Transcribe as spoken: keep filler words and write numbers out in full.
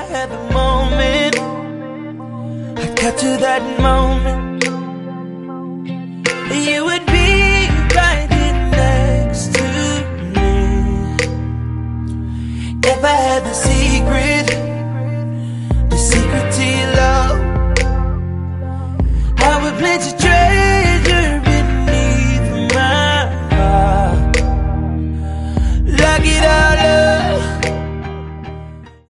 had the moment, I captured that moment. You